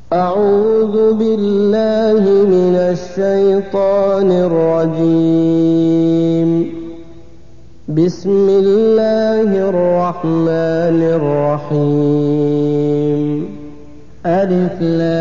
أعوذ بالله من الشيطان الرجيم. بسم الله الرحمن الرحيم. ألف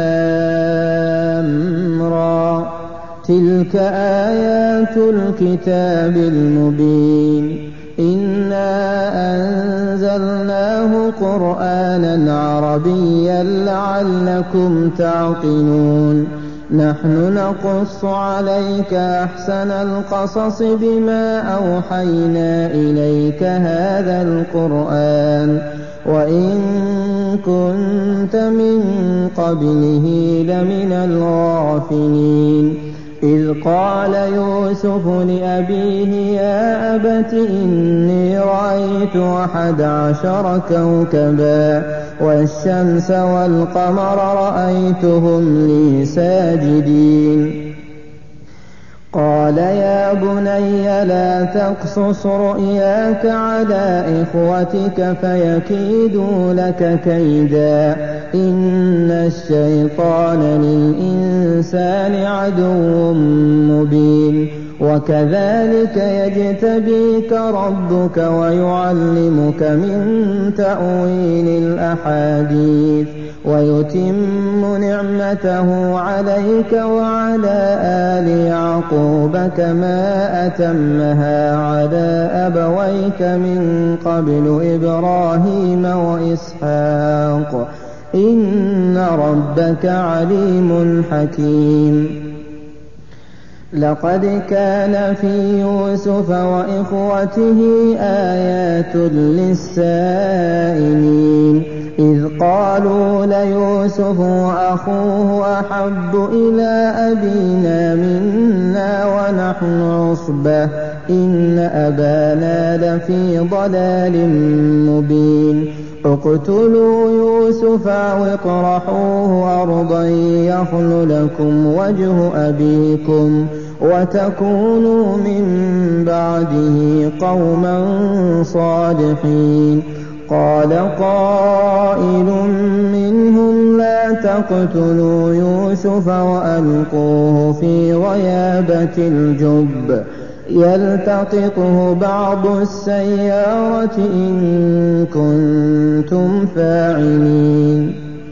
لام را، تلك آيات الكتاب المبين. إنا أنزلناه قرآنا عربيا لعلكم تعقلون. نحن نقص عليك أحسن القصص بما أوحينا إليك هذا القرآن وإن كنت من قبله لمن الغافلين. إذ قال يوسف لأبيه يا أبت إني رأيت 11 كوكبا والشمس والقمر رأيتهم لي ساجدين. قال يا بني لا تقصص رؤياك على إخوتك فيكيدوا لك كيدا إن الشيطان للإنسان عدو مبين. وكذلك يجتبيك ربك ويعلمك من تأويل الأحاديث ويتم نعمته عليك وعلى آل يعقوب كما أتمها على أبويك من قبل إبراهيم وإسحاق إن ربك عليم حكيم. لقد كان في يوسف وإخوته آيات للسائلين إذ قالوا ليوسف وأخوه أحب إلى أبينا منا ونحن عصبة إن أبانا لفي ضلال مبين. اقتلوا يوسف أو اطرحوه أرضا يخل لكم وجه أبيكم وتكونوا من بعده قوما صالحين. قال قائل منهم لا تقتلوا يوسف وألقوه في غيابة الجب يلتقطه بعض السيارة إن كنتم فاعلين.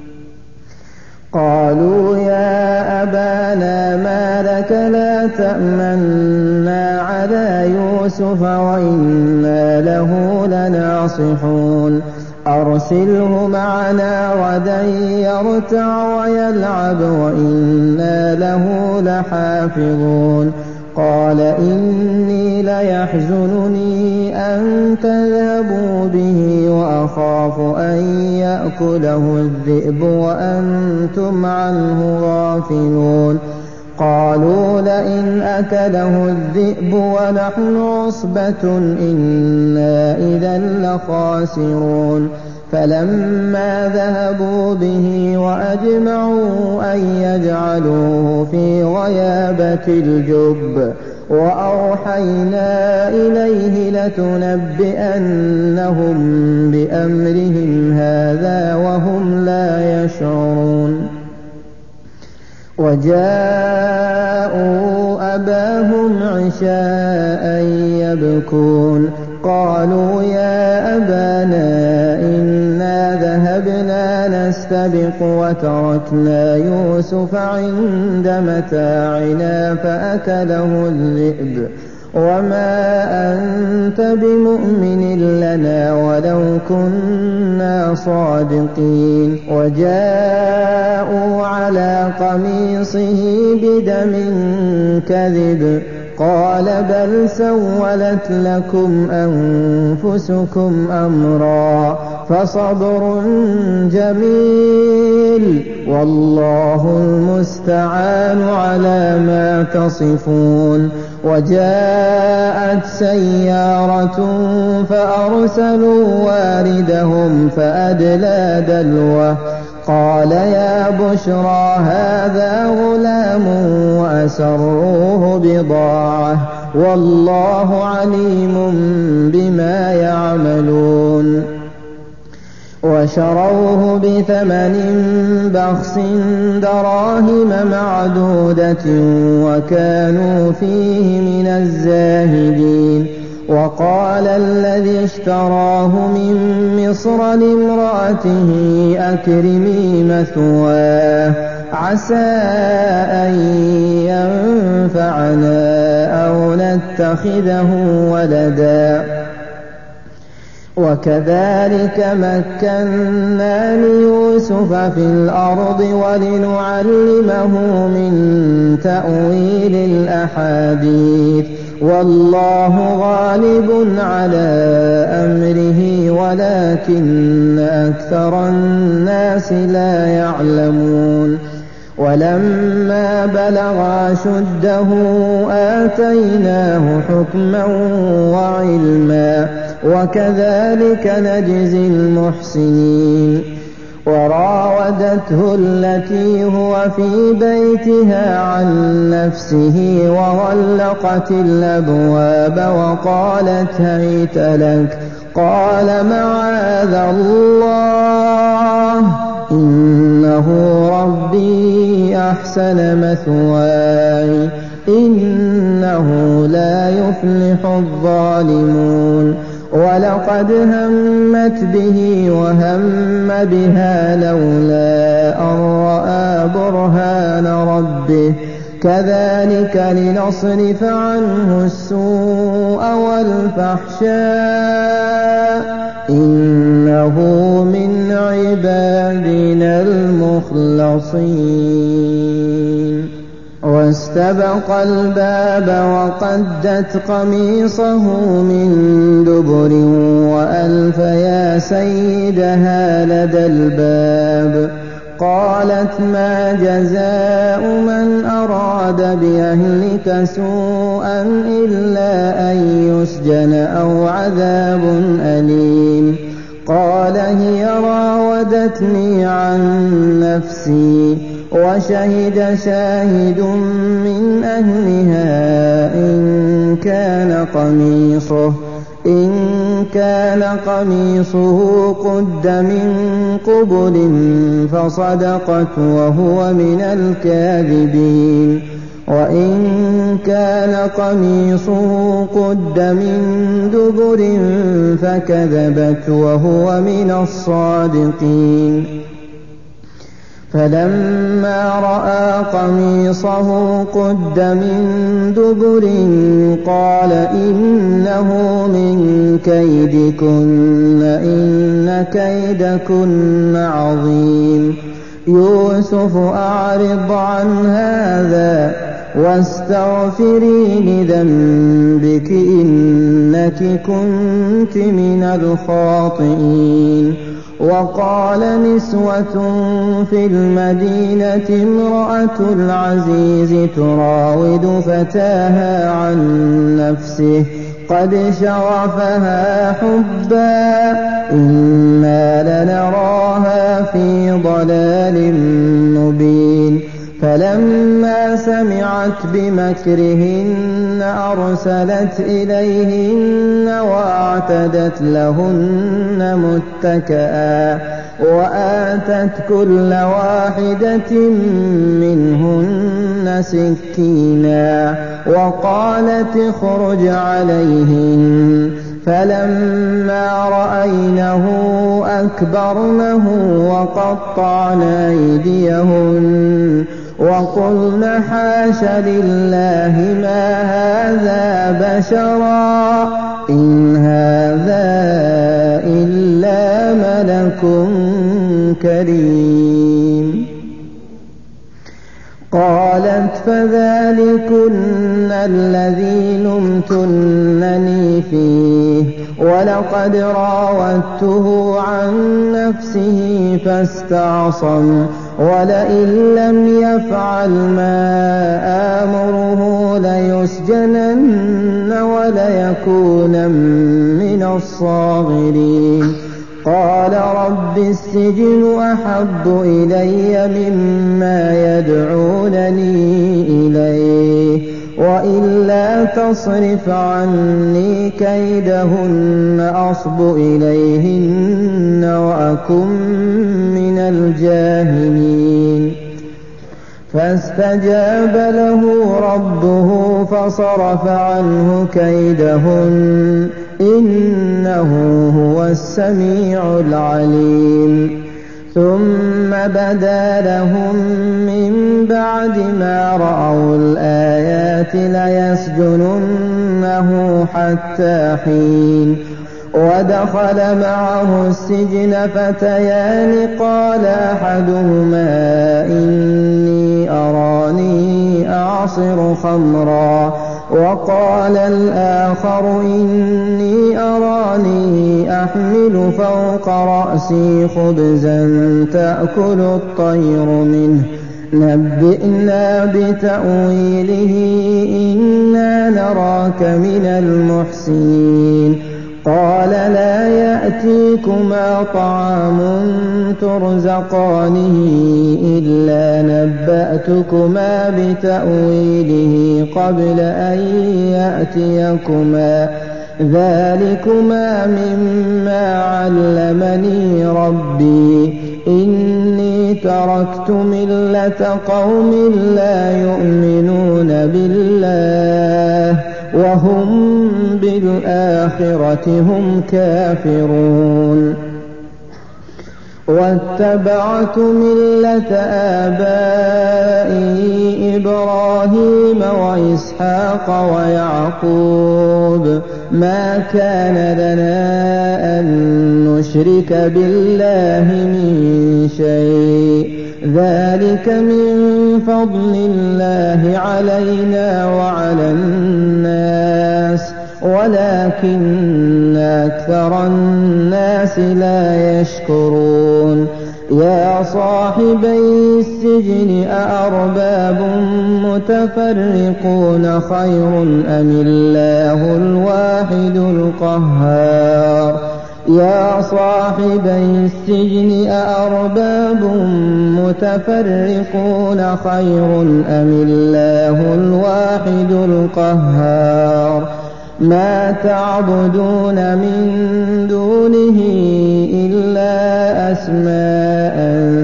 قالوا يا أبانا ما لك لا تأمنا على يوسف وإنا له لناصحون. أرسله معنا غدا يرتع ويلعب وإنا له لحافظون. قال إني ليحزنني أن تذهبوا به وأخاف أن يأكله الذئب وأنتم عنه غافلون. قالوا لئن أكله الذئب ونحن عصبة إنا إذا لخاسرون. فلما ذهبوا به وأجمعوا أن يجعلوه في غيابة الجب وأوحينا إليه لتنبئنهم بأمرهم هذا وهم لا يشعرون. وجاءوا أباهم عشاء يبكون. قالوا يا أبانا إنا ذهبنا نستبق وتركنا يوسف عند متاعنا فأكله الذئب وما أنت بمؤمن لنا ولو كنا صادقين. وجاءوا على قميصه بدم كذب قال بل سولت لكم أنفسكم أمرا فصبر جميل والله المستعان على ما تصفون. وجاءت سيارة فأرسلوا واردهم فأدلى دلوه قال يا بشرى هذا غلام وأسروه بضاعة والله عليم بما يعملون. وشروه بثمن بخس دراهم معدودة وكانوا فيه من الزاهدين. وقال الذي اشتراه من مصر لامرأته أكرمي مثواه عسى أن ينفعنا أو نتخذه ولدا. وكذلك مكنا ليوسف في الأرض ولنعلمه من تأويل الأحاديث والله غالب على أمره ولكن أكثر الناس لا يعلمون. ولما بلغ أشده آتيناه حكما وعلما وكذلك نجزي المحسنين. وراودته التي هو في بيتها عن نفسه وغلقت الأبواب وقالت هيت لك قال معاذ الله إنه ربي أحسن مثواي إنه لا يفلح الظالمون. ولقد همت به وهم بها لولا أن رأى برهان ربه كذلك لنصرف عنه السوء والفحشاء إنه من عبادنا المخلصين. واستبق الباب وقدت قميصه من دبر وألف يا سيدها لدى الباب. قالت ما جزاء من أراد بأهلك سوءا إلا أن يسجن أو عذاب أليم. قال هي راودتني عن نفسي وشهد شاهد من أهلها إن كان قميصه قد من قبل فصدقت وهو من الكاذبين وإن كان قميصه قد من دبر فكذبت وهو من الصادقين. فلما رأى قميصه قد من دبر قال إنه من كيدكن إن كيدكن عظيم. يوسف أعرض عن هذا واستغفري لذنبك إنك كنت من الخاطئين. وقال نسوة في المدينة امرأة العزيز تراود فتاها عن نفسه قد شغفها حبا إنا لنراها في ضلال مبين. فلما سمعت بمكرهن أرسلت إليهن وأعتدت لهن متكئا وآتت كل واحدة منهن سكينا وقالت اخرج عليهن. فلما رأينه أكبرنه وقطعن أيديهن وقلن حاش لله ما هذا بشرا إن هذا إلا ملك كريم. قالت فذلكن الذي لمتنني فيه ولقد راودته عن نفسه فاستعصم ولئن لم يفعل ما آمره ليسجنن وليكونن من الصاغرين. قال رب السجن أحب إلي مما يدعونني إليه وإلا إلا تصرف عني كيدهن أصب إليهن وأكن من الجاهلين فاستجاب له ربه فصرف عنه كيدهن إنه هو السميع العليم ثم بدا لهم من بعد ما رأوا الآيات ليسجننه حتى حين ودخل معه السجن فتيان قال أحدهما إني أراني أعصر خمرا وقال الآخر إني أراني أحمل فوق رأسي خبزا تأكل الطير منه نبئنا بتأويله إنا نراك من المحسنين قال لا يأتيكما طعام ترزقانه إلا نبأتكما بتأويله قبل أن يأتيكما ذلكما مما علمني ربي إني تركت ملة قوم لا يؤمنون بالله وهم بالآخرة هم كافرون واتبعت ملة آبائي إبراهيم وإسحاق ويعقوب ما كان لنا أن نشرك بالله من شيء ذلك من فضل الله علينا وعلى الناس ولكن أكثر الناس لا يشكرون يا صاحبي السجن أأرباب متفرقون خير أم الله الواحد القهار يا صاحبي السجن أأرباب متفرقون خير أم الله الواحد القهار ما تعبدون من دونه إلا أسماء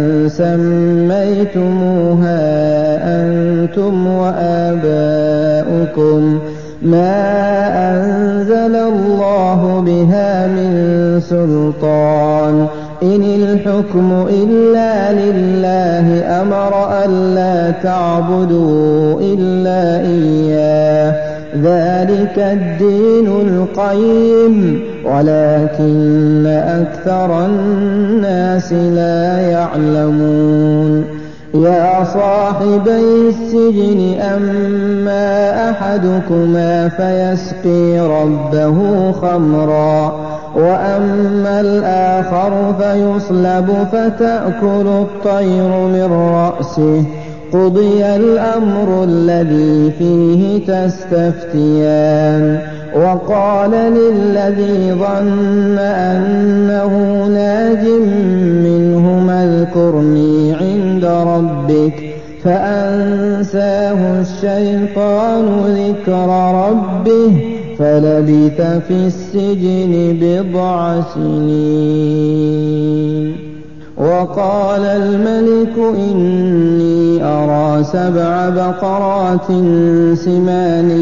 سميتموها أنتم وآباؤكم ما أنزل الله بها من سلطان إن الحكم إلا لله أمر ألا تعبدوا إلا إياه ذلك الدين القيم ولكن أكثر الناس لا يعلمون يا صاحبي السجن أما أحدكما فيسقي ربه خمرا وأما الآخر فيصلب فتأكل الطير من رأسه قضي الأمر الذي فيه تستفتيان وقال للذي ظن أنه ناج منهما اذكرني عند ربك فأنساه الشيطان ذكر ربه فلبث في السجن بضع سنين وقال الملك إني أرى 7 بقرات سمان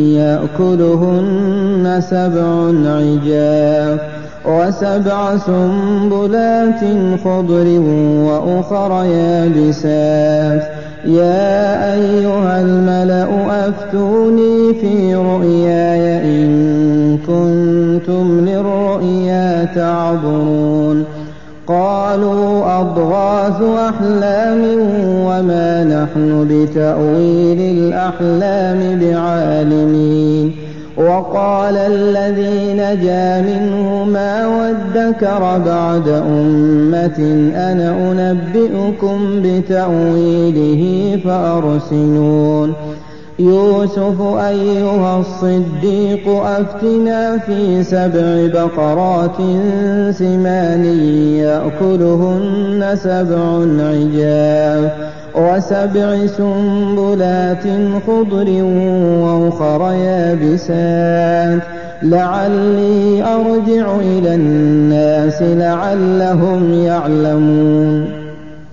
يأكلهن 7 عجاف و7 سنبلات خضر وأخر يابسات يا أيها الملأ أفتوني في رؤياي إن كنتم للرؤيا تعبرون قالوا أضغاث أحلام وما نحن بتأويل الأحلام بعالمين وقال الذي نجا منهما وادكر بعد أمة أنا أنبئكم بتأويله فأرسلون يوسف أيها الصديق أفتنا في 7 بقرات سمان يأكلهن 7 عجاف وسبع سنبلات خضر وأخر يابسات لعلي أرجع إلى الناس لعلهم يعلمون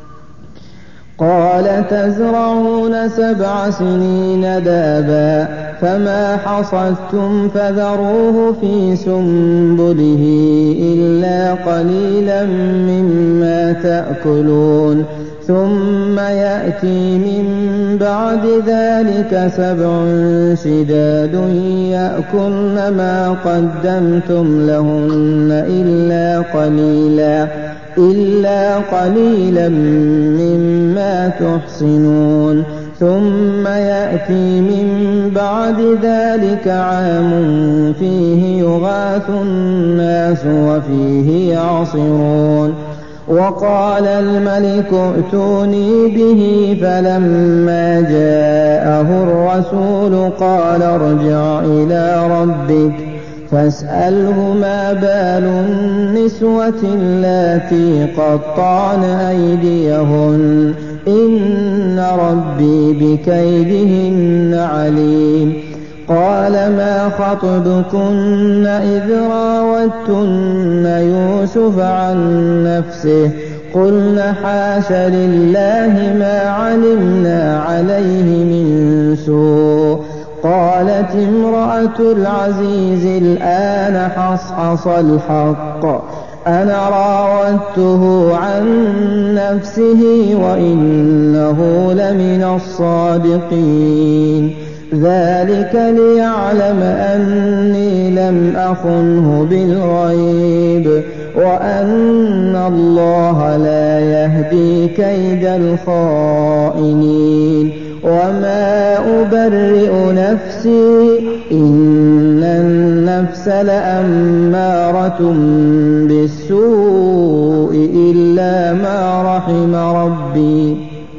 قال تزرعون 7 سنين دابا فما حصدتم فذروه في سنبله إلا قليلا مما تأكلون ثم يأتي من بعد ذلك 7 شداد يأكلن ما قدمتم لهن إلا قليلا مما تحصنون ثم يأتي من بعد ذلك عام فيه يغاث الناس وفيه يعصرون وقال الملك ائتوني به فلما جاءه الرسول قال ارجع إلى ربك فاسأله ما بال النسوة اللاتي قطعن أيديهن إن ربي بكيدهن عليم قال ما خطبكن إذ راوتن يوسف عن نفسه قلن حاش لله ما علمنا عليه من سوء قالت امرأة العزيز الآن حصحص الحق أنا راودته عن نفسه وإنه لمن الصادقين ذلك ليعلم أني لم أخنه بالغيب وأن الله لا يهدي كيد الخائنين وما أبرئ نفسي إن النفس لأمارة بالسوء إلا ما رحم ربي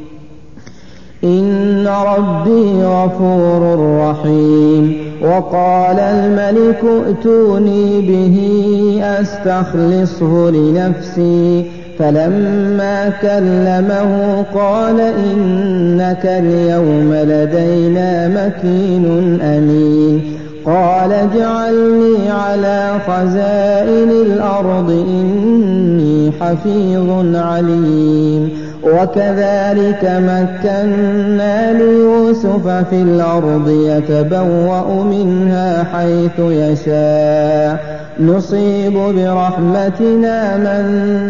إن ربي غفور رحيم وقال الملك ائتوني به أستخلصه لنفسي فلما كلمه قال إنك اليوم لدينا مكين أمين قال اجعلني على خزائن الأرض إني حفيظ عليم وكذلك مكنا ليوسف في الأرض يتبوأ منها حيث يشاء نصيب برحمتنا من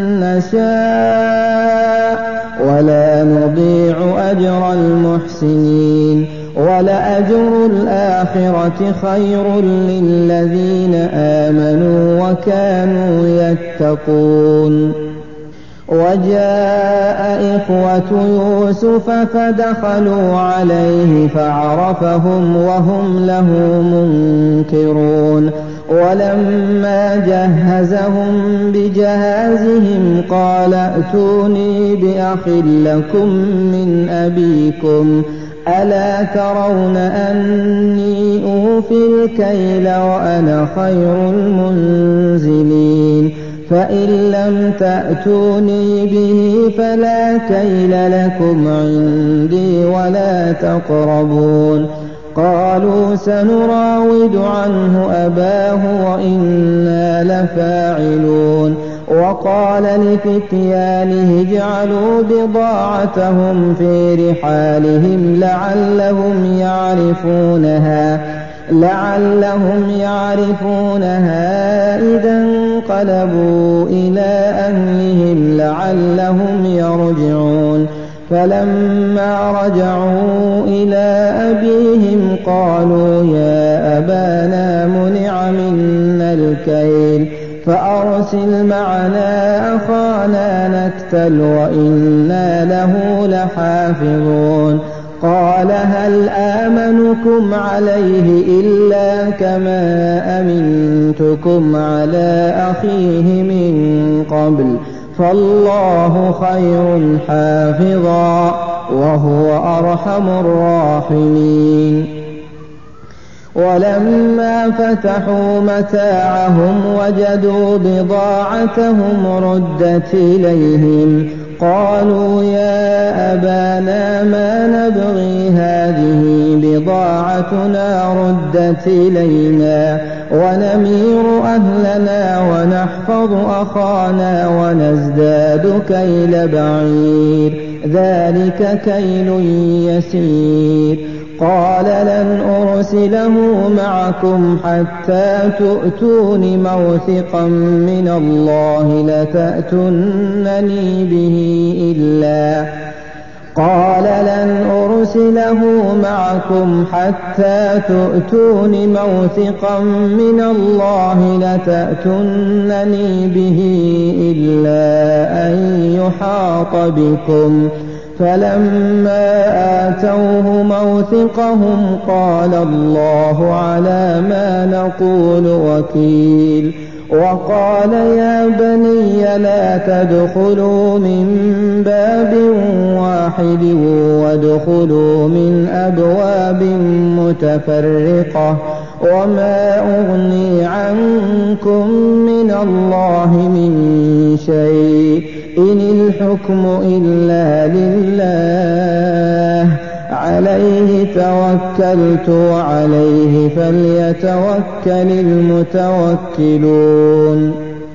نشاء ولا نضيع أجر المحسنين ولأجر الآخرة خير للذين آمنوا وكانوا يتقون وجاء إخوة يوسف فدخلوا عليه فعرفهم وهم له منكرون ولما جهزهم بجهازهم قال ائتوني بأخ لكم من أبيكم ألا ترون أني أوفي الكيل وأنا خير المنزلين فإن لم تأتوني به فلا كيل لكم عندي ولا تقربون قالوا سنراود عنه أباه وإنا لفاعلون وقال لفتيانه اجعلوا بضاعتهم في رحالهم لعلهم يعرفونها إذا انقلبوا إلى أهلهم لعلهم يرجعون فلما رجعوا إلى أبيهم قالوا يا أبانا منع منا الكيل فأرسل معنا أخانا نكتل وإنا له لحافظون قال هل آمنكم عليه إلا كما أمنتكم على أخيه من قبل فالله خير حافظا وهو أرحم الراحمين ولما فتحوا متاعهم وجدوا بضاعتهم ردت إليهم قالوا يا أبانا ما نبغي هذه بضاعتنا ردت إلينا ونمير أهلنا ونحفظ أخانا ونزداد كيل بعير ذلك كيل يسير قال لن أرسله معكم حتى تؤتون موثقا من الله لتأتونني به إلا أن يحاط بكم فلما آتوه موثقهم قال الله على ما نقول وكيل وقال يا بني لا تدخلوا من باب واحد وادخلوا من أبواب متفرقة وما أغني عنكم من الله من شيء إن الحكم إلا لله عليه توكلت وعليه فليتوكل المتوكلون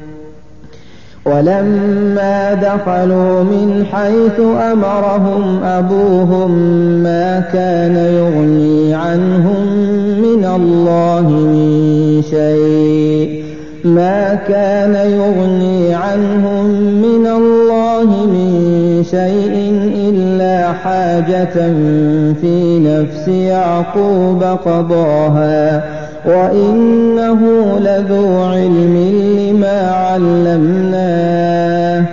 ولما دخلوا من حيث أمرهم أبوهم ما كان يغني عنهم من الله من شيء إلا حاجة في نفس يعقوب قضاها وإنه لذو علم لما علمناه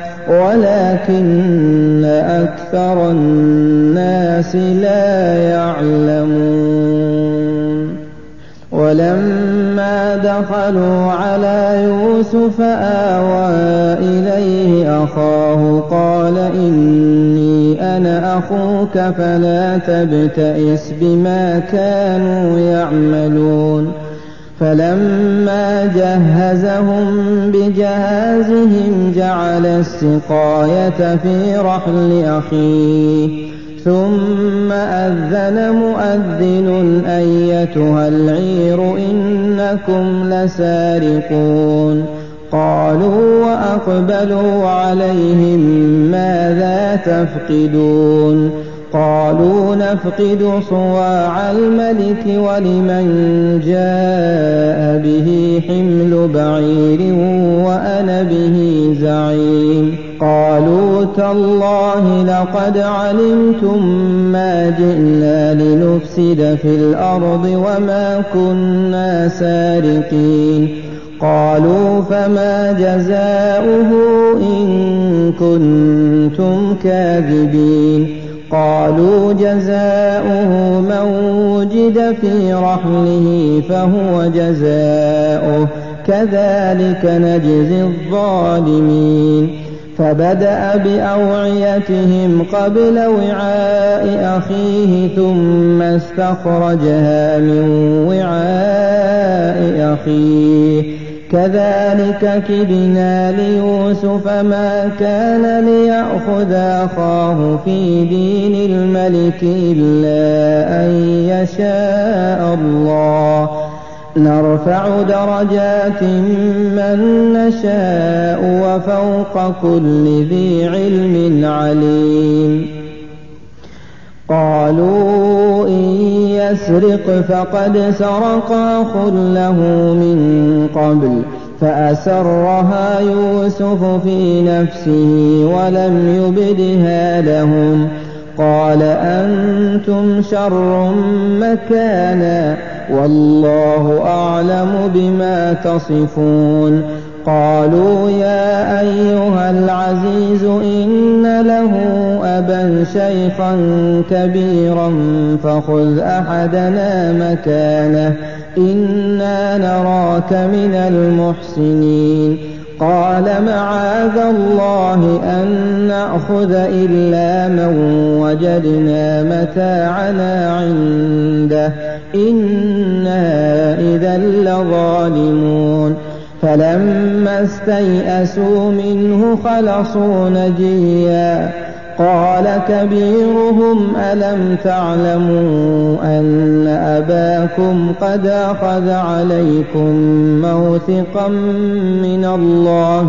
ولكن أكثر الناس لا يعلمون ولما دخلوا على يوسف آوى إليه أخاه قال إني أنا أخوك فلا تبتئس بما كانوا يعملون فلما جهزهم بجهازهم جعل السقاية في رحل أخيه ثم أذن مؤذن أيتها العير إنكم لسارقون قالوا وأقبلوا عليهم ماذا تفقدون قالوا نفقد صواع الملك ولمن جاء به حمل بعير وأنا به زعيم قالوا تالله لقد علمتم ما جئنا لنفسد في الأرض وما كنا سارقين قالوا فما جزاؤه إن كنتم كاذبين قالوا جزاؤه من وجد في رحله فهو جزاؤه كذلك نجزي الظالمين فبدأ بأوعيتهم قبل وعاء أخيه ثم استخرجها من وعاء أخيه كذلك كدنا ليوسف ما كان ليأخذ أخاه في دين الملك إلا أن يشاء الله نرفع درجات من نشاء وفوق كل ذي علم عليم قالوا إن يسرق فقد سرق أخ له من قبل فأسرها يوسف في نفسه ولم يبدها لهم قال أنتم شر مكانا والله أعلم بما تصفون قالوا يا أيها العزيز إن له أبا شيخا كبيرا فخذ أحدنا مكانه إنا نراك من المحسنين قال معاذ الله أن نأخذ إلا من وجدنا متاعنا عنده إنا إذا لظالمون فلما استيئسوا منه خلصوا نجيا قال كبيرهم ألم تعلموا أن أباكم قد أخذ عليكم موثقا من الله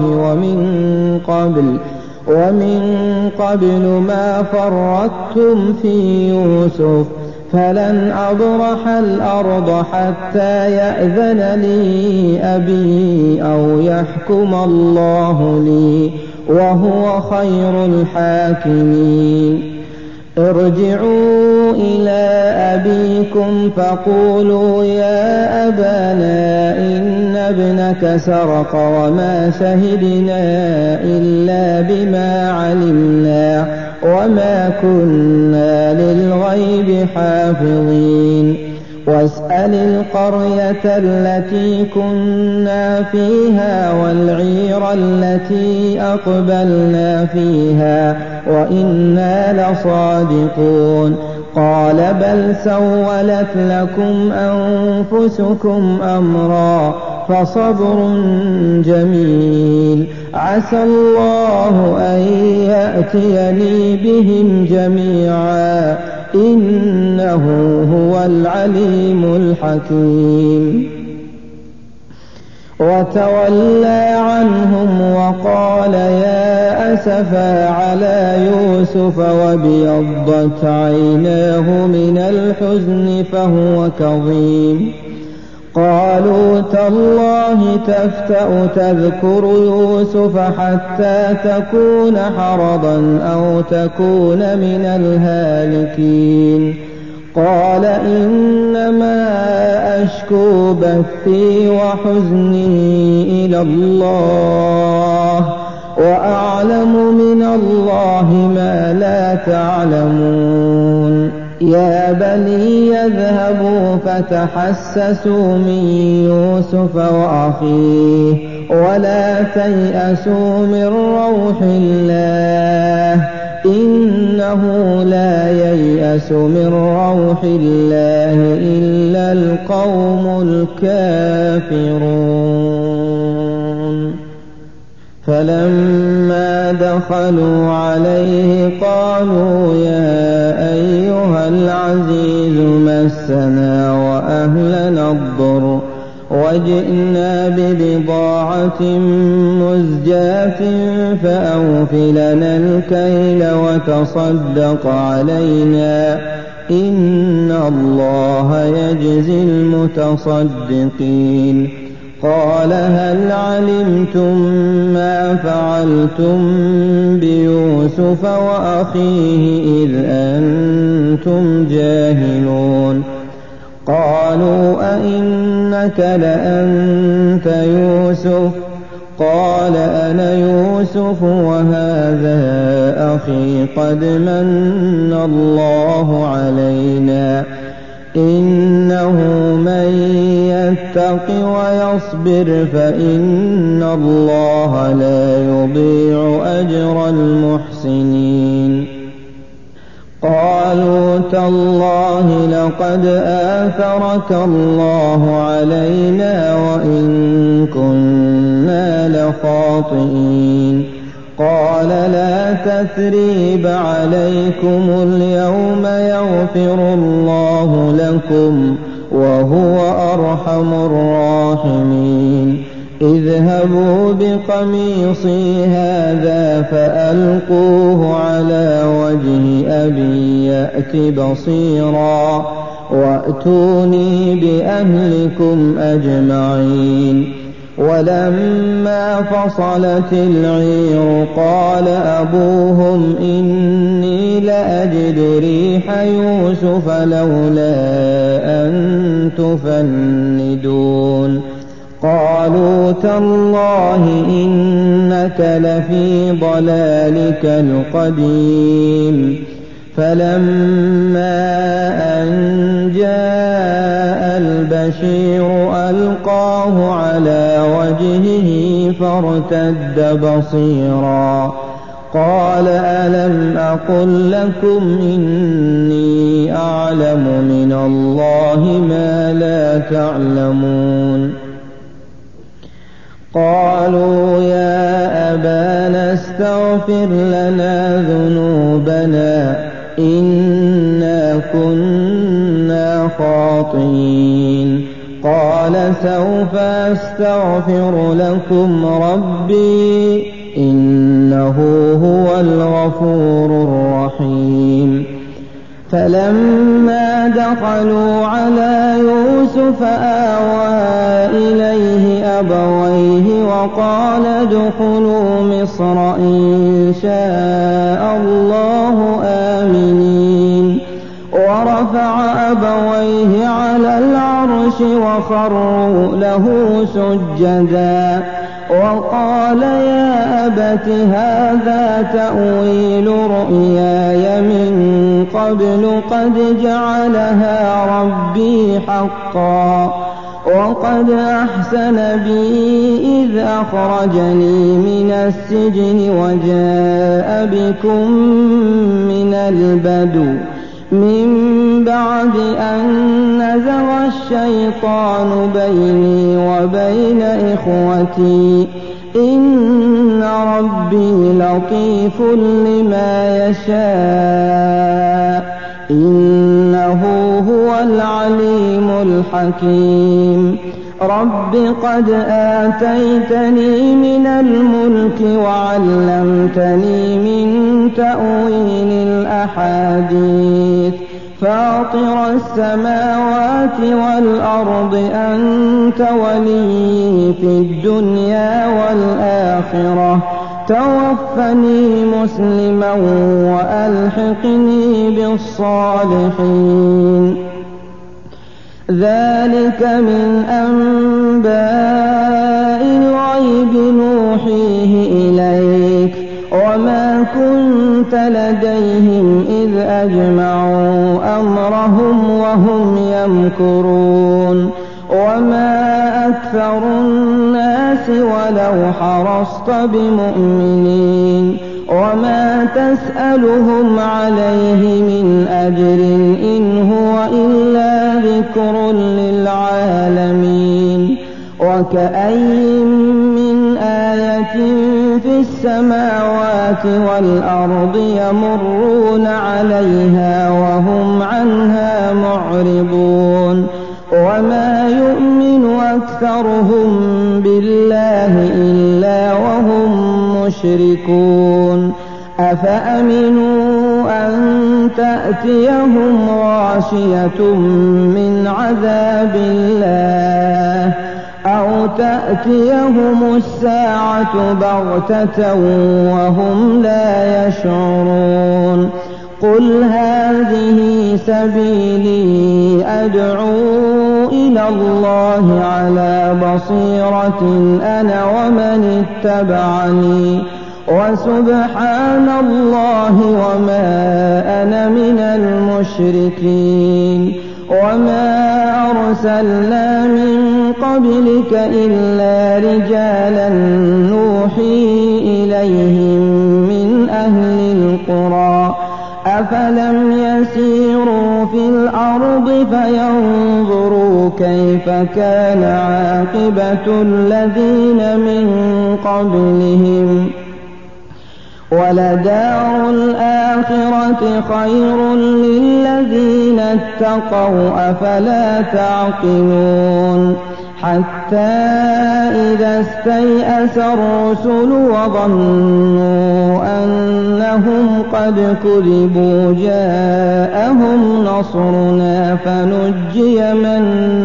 ومن قبل ما فرطتم في يوسف فلن أبرح الأرض حتى يأذن لي أبي أو يحكم الله لي وهو خير الحاكمين ارجعوا إلى أبيكم فقولوا يا أبانا إن ابنك سرق وما شهدنا إلا بما علمنا وما كنا للغيب حافظين واسأل القرية التي كنا فيها والعير التي أقبلنا فيها وإنا لصادقون قال بل سولت لكم أنفسكم أمرا فصبر جميل عسى الله أن يأتيني بهم جميعا إنه هو العليم الحكيم وتولى عنهم وقال يا أسفا على يوسف وابيضت عيناه من الحزن فهو كظيم قالوا تالله تفتأ تذكر يوسف حتى تكون حرضا أو تكون من الهالكين قال إنما أشكو بثي وحزني إلى الله وأعلم من الله ما لا تعلمون يا بني يذهبوا فتحسسوا من يوسف وأخيه ولا تيأسوا من روح الله إنه لا ييأس من روح الله إلا القوم الكافرون فلما دخلوا عليه قالوا يا أيها العزيز مسنا وأهلنا الضر وجئنا ببضاعة مزجاة فأوف لنا الكيل وتصدق علينا إن الله يجزي المتصدقين قال هل علمتم ما فعلتم بيوسف وأخيه إذ أنتم جاهلون قالوا أئنك لأنت يوسف قال أنا يوسف وهذا أخي قد من الله علينا إنه من يتق ويصبر فإن الله لا يضيع أجر المحسنين قالوا تالله لقد آثرك الله علينا وإن كنا لخاطئين قال لا تثريب عليكم اليوم يغفر الله لكم وهو أرحم الراحمين اذهبوا بقميصي هذا فألقوه على وجه أبي يأت بصيرا وأتوني بأهلكم أجمعين ولما فصلت العير قال أبوهم إني لأجد ريح يوسف لولا أن تفندون قالوا تالله إنك لفي ضلالك القديم فلما أن جاء البشير ألقاه على وجهه فارتد بصيرا قال ألم أقل لكم إني أعلم من الله ما لا تعلمون قالوا يا أبانا استغفر لنا ذنوبنا إنا كنا خاطئين. قال سوف أستغفر لكم ربي إنه هو الغفور الرحيم. فلما دخلوا على يوسف آوى إليه أبويه وقال ادخلوا مصر إن شاء الله آمنين. ورفع أبويه على العرش وخروا له سجدا وقال يا أبت هذا تأويل رؤياي من قبل قد جعلها ربي حقا وقد أحسن بي إذ أخرجني من السجن وجاء بكم من البدو من بعد أن نزغ الشيطان بيني وبين إخوتي إن ربي لطيف لما يشاء إنه هو العليم الحكيم. رب قد آتيتني من الملك وعلمتني من تأويل الأحاديث فاطر السماوات والأرض أنت ولي في الدنيا والآخرة توفني مسلما وألحقني بالصالحين. ذلك من أنباء الغيب نوحيه إليك وما كنت لديهم إذ أجمعوا أمرهم وهم يمكرون. وما أكثر الناس ولو حرصت بمؤمنين وما تسألهم عليه من أجر إن هو إلا ذكر للعالمين. وكأين من آية في السماوات والأرض يمرون عليها وهم عنها معرضون وما يؤمن أكثرهم بالله إلا وهم مشركون. أفأمنوا أن تأتيهم غاشية من عذاب الله أو تأتيهم الساعة بغتة وهم لا يشعرون. قل هذه سبيلي أدعو إلى الله على بصيرة أنا ومن اتبعني وسبحان الله وما أنا من المشركين. وما أرسلنا من قبلك إلا رجالا نوحي إليهم من أهل القرى أفلم يسيروا في الأرض فينظروا كيف كان عاقبة الذين من قبلهم ولدار الآخرة خير للذين اتقوا أفلا تعقلون. حتى إذا استيأس الرسل وظنوا أنهم قد كذبوا جاءهم نصرنا فنجي من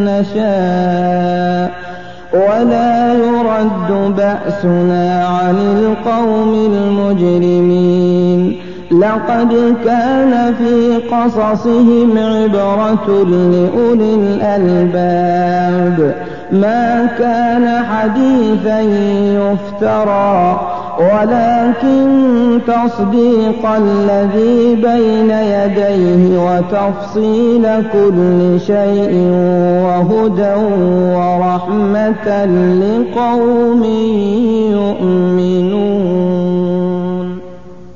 نشاء ولا يرد بأسنا عن القوم المجرمين. لقد كان في قصصهم عبرة لأولي الألباب ما كان حديثا يفترى ولكن تصديق الذي بين يديه وتفصيل كل شيء وهدى ورحمة لقوم يؤمنون.